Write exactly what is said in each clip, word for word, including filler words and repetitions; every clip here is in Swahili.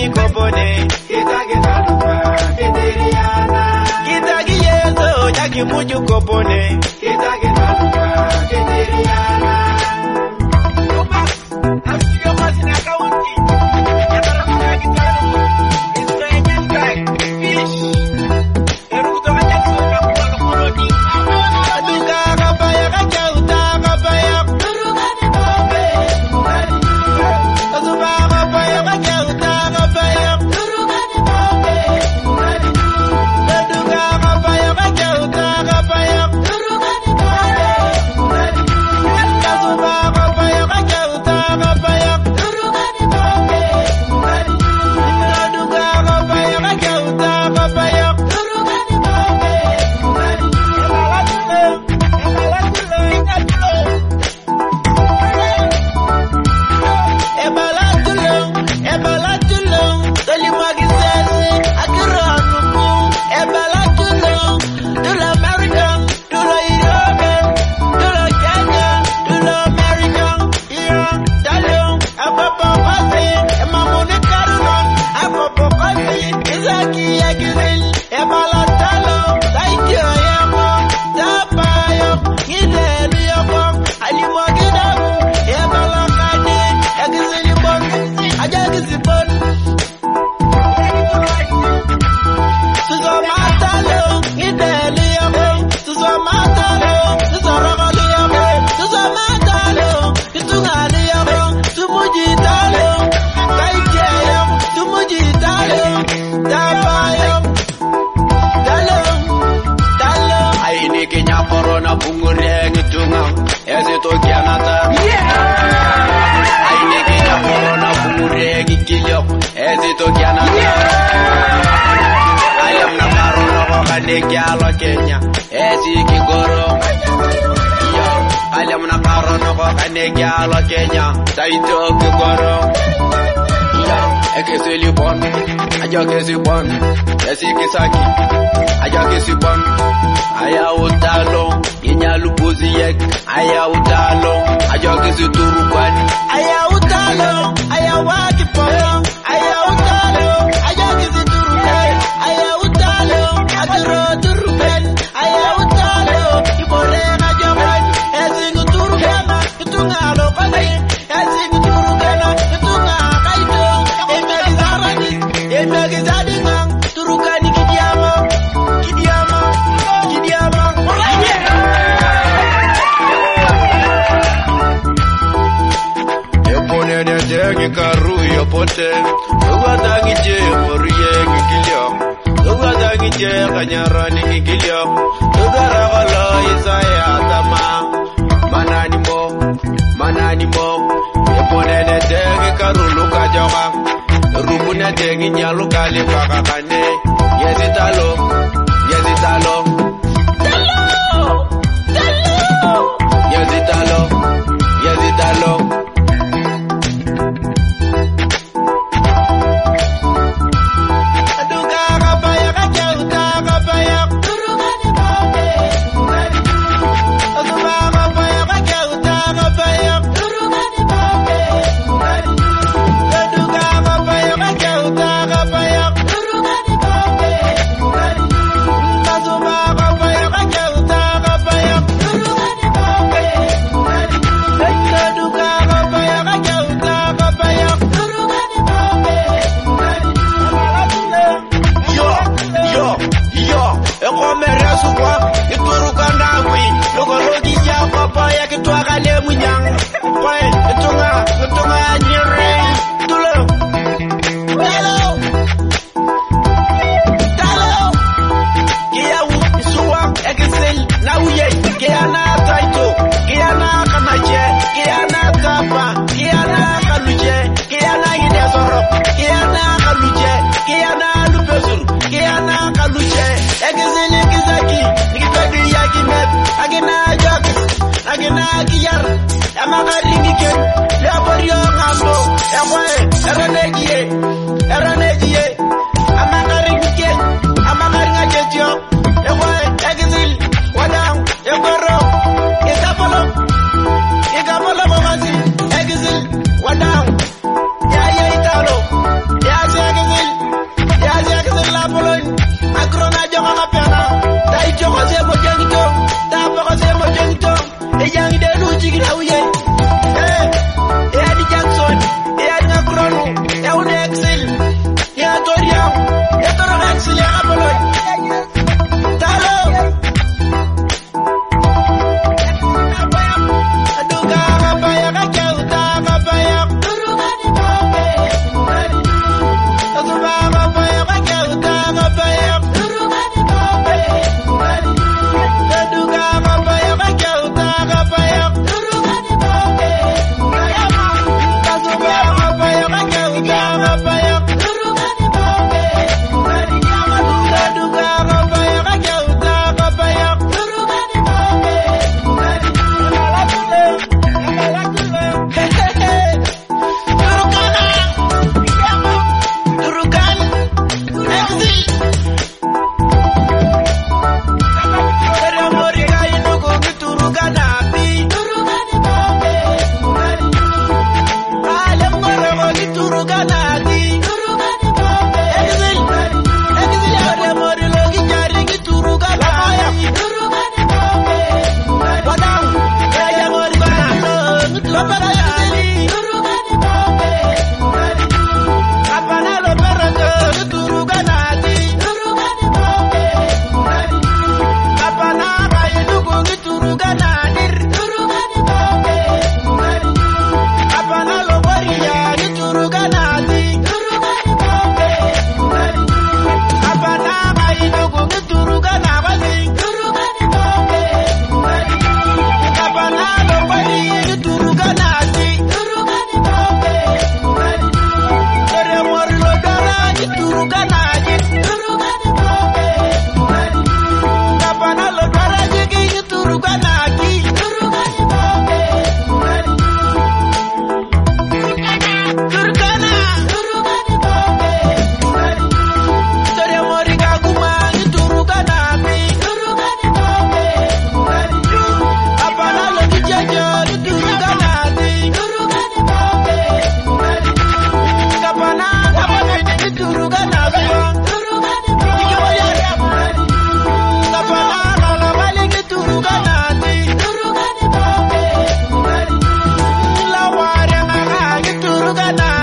mi kopone. Kita kita lupa Keteriana. Kita kiyeso jaki muju kopone. Kita kita lupa Keteriana. Lupa, asio masina kaunti. Kita lupa kita lupa. Itu yang baik, fish. Eruto aja suka kalau kalau di. Aduka kapaya kajauta kapaya. Turugane babe. Azuba kapaya kajauta kapaya. Turugane babe. Aduka kapaya kajauta kapaya. Turugane babe. Azuba kapaya kajauta kapaya. Turugane babe. Aduka kapaya kajauta kapaya. Turugane babe. Ebalatulong, ebalatulong, tolimagisese, akiranuku. Ebalatulong, tula American, tula European, tula Kenya, tula American, yeah, talong, apapapasi, emamune karulong, apapapasi, izaki yagisil, ebalatalong, taikyo yako, tapayo, ngidelu yako, alimwagidamu, ebalakadi, yagisilibon, ajagisibon. Suzomatalo, ngidelu yako, suzomatalo, suzorogolu yako, suzomatalo, itungali yako, sumujitalo, taikyo yako, sumujitalo, tapayo, talong, talong. Aini kenya corona bungure ngitunga, ezito kianata. Aini kenya corona bungure ngikilyo, ezito kianata. Ayam na corona ko kane kyalo Kenya, ezi kigoro. Yo, ayam na corona ko kane kyalo Kenya, taito kigoro. Yo, ekeseli bon, ajo kesi bon, ezi kisaki, ajo kesi bon. Aya utalo, yenya lupuzi yek, aya utalo, ajo kesi turukan. Aya utalo, aya wakipoyo, aya utalo, ajo kesi turukan. Aya utalo, agro turukan. Aya utalo, ibore ngajokan. Ezingu turukana, itungalo kani. Ezingu turukana, itunga kaito. Emegi zarani, emegi zadingang, turukani kidiamo, kidiamo, kidiamo. Epone ne dengi karu yopote, uga dangi je moriye ngikilyo, uga dangi je kanyarani ngikilyo, uga ragalo isaya tama, manani mo, manani mo. Epone ne dengi karu luka joga, rubu ne dengi nyalu kali kakakane, yezitalo, yezitalo, talo, talo, yezitalo, yezitalo. Aduka kapaya kajauta kapaya. Turugane babe. Azuba kapaya kajauta kapaya. Turugane babe. Aduka kapaya kajauta kapaya. Turugane babe. Azuba kapaya kajauta kapaya. Turugane babe. Aduka kapaya kajauta kapaya. Turugane babe. Yo, yo, yo, ekomere sukwa, iturukanda ngwi, logologi ya papaya kitwakale munyang, kwe, itunga, itunga nyere, tulo, talo, talo, kiyawu, isuwa, ekisel, nauye, kiyana taito, kiyana kanache, kiyana tapa, kiyana kaluje, kiyana hidesoro, kiyana kaluje, kiyana lupesuru, kiyana kaluje, ekisel ekisaki, nikitagi yakimet, agina jokis, agina kiyar, amagari ngiken, leaporio ngambo, ekwe, eranejie, eranejie, amagari ngiken, amagari ngajetio, ekwe, ekisel, wadang, ekoro, ikapolo, ikapolo mokasi, ekisel, wadang, ya ya italo, ya sege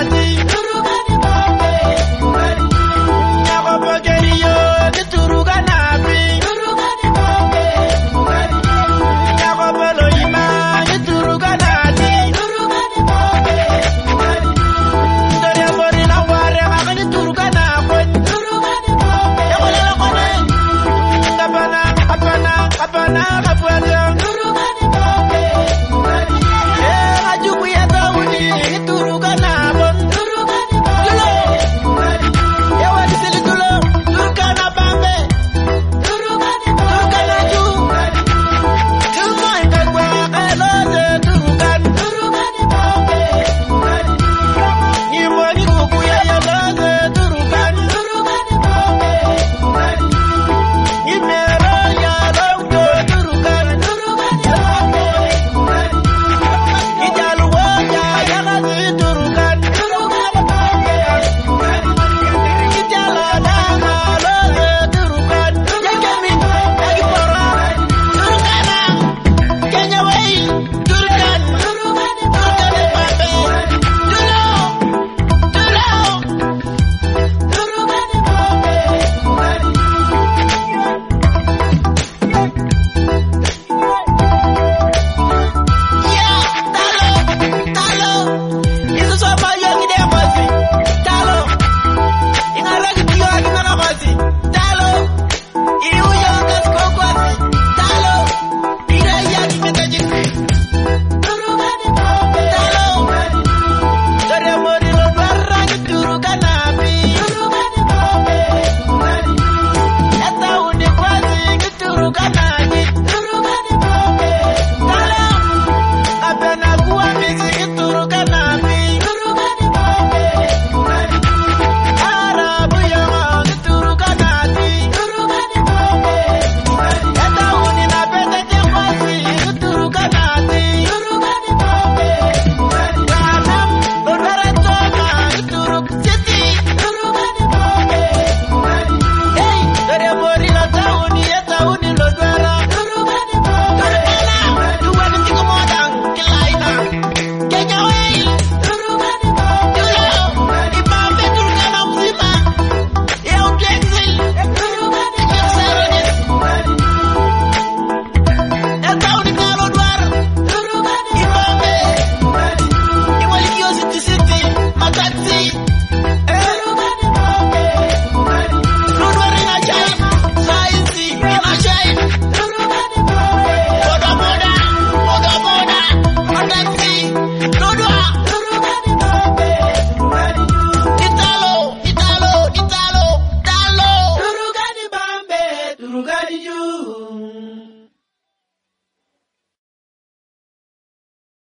Turugani you.